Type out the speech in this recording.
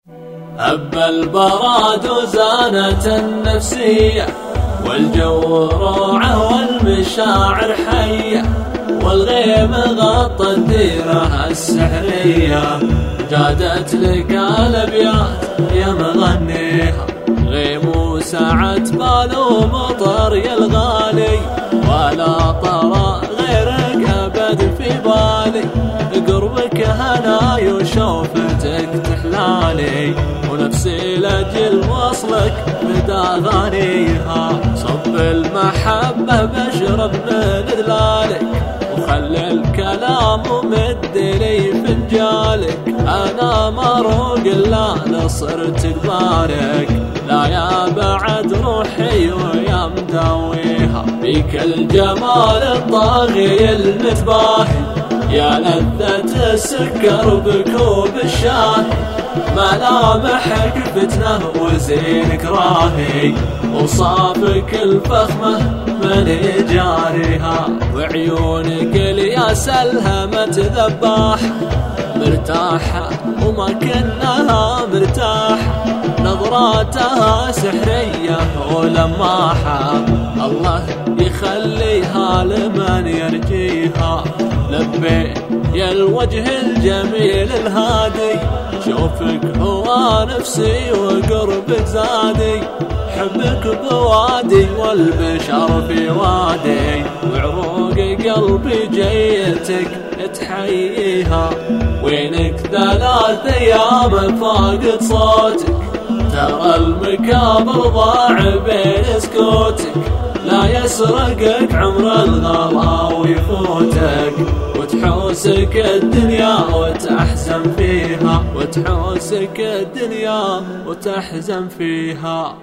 هب البراد وزانت النفسية، والجو روعة والمشاعر حية، والغيم غطى الديرة السحرية. جادت لك الأبيات يا مغنيها، غيم وسعت بال ومطر يا الغالي، ولا طرى غيرك أبد في بالي. قربك هناي وشوفتك تحلالي، ونفسي لأجل وصلك مدى غانيها. صب المحبة بشرب من ذلالك، وخلي الكلام ومد لي فنجالك. أنا مروق لا نصرت قبالك، لا يا بعد روحي ويا مداويها. بك الجمال الطاغي المتباهي، يا لذة السكر بكوب الشاي. ملامحك فتنة وزينك راهي، وصافك الفخمة من جارها. وعيونك الياس الهمت ذباح، مرتاحة وما كنها مرتاحة. نظراتها سحرية ولماحة، الله يخليها لمن يرجيها. لبي يا الوجه الجميل الهادي، شوفك هو نفسي وقربك زادي. حبك بوادي والبشر في وادي، وعروق قلبي جيتك تحييها. وينك 3 أيام فاقد صوتك، ترى المكابر ضاع بين سكوتك. لا يسرقك عمر الغلا ويفوتك، وتحوسك الدنيا وتحزن فيها، وتحوسك الدنيا وتحزن فيها.